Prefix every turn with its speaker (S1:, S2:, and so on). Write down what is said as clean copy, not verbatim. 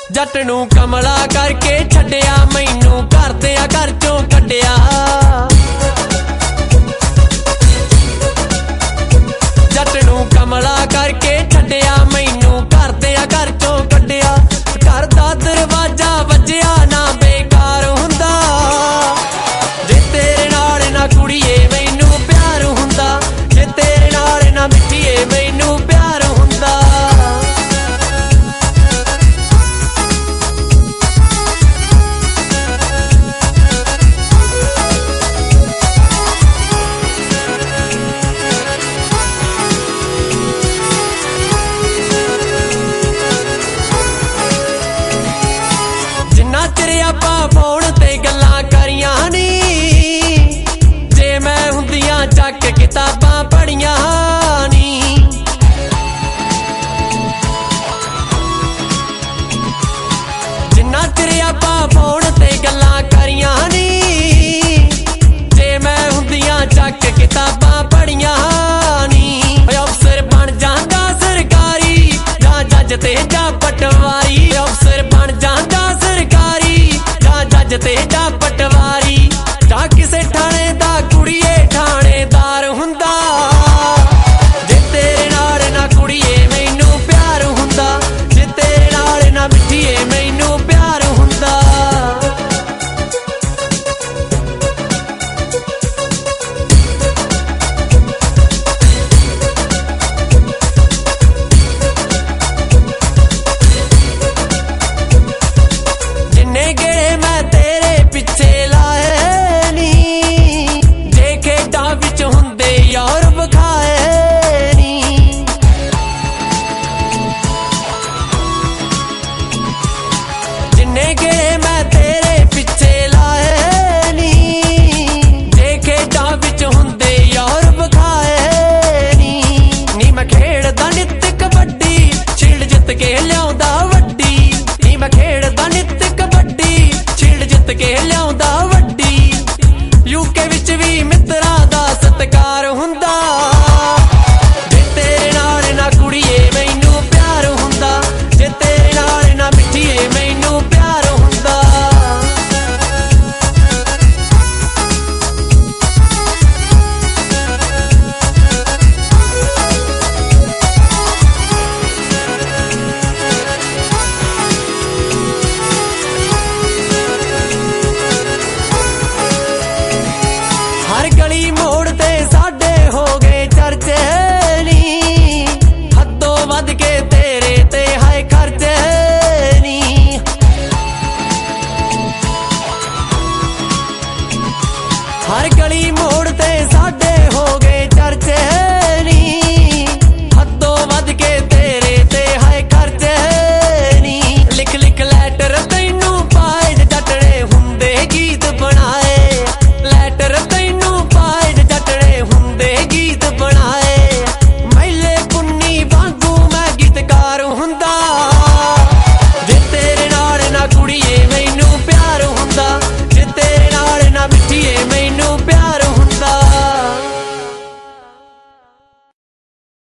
S1: जट नूं कमला करके छड्डिया, मैनू घर ते घर चों कड्डिया। जट नूं कमला करके छड्डिया, मैनू घर ते घर चों कड्डिया। घर दा दरवाजा वज्जिया ना बेकार हुंदा, जे तेरे नाल ना कुड़िए मैनू प्यार हुंदा, जे तेरे नाल ना मिठिए मैनू प्यार हुंदा। जिन्ना चिर आपां फोन ते गल्लां करियां नी, जे मैं हुंदियां चक किताबां पढ़ियां नी। जिन्ना चिर आपां फोन ते गल्लां करियां नी, जे मैं हुंदियां चक किताबां पढ़ियां नी। अफसर बन जांदा सरकारी, जां जज ते जां पटवारी। अफसर बन जांदा सरकारी, जां जज ते जां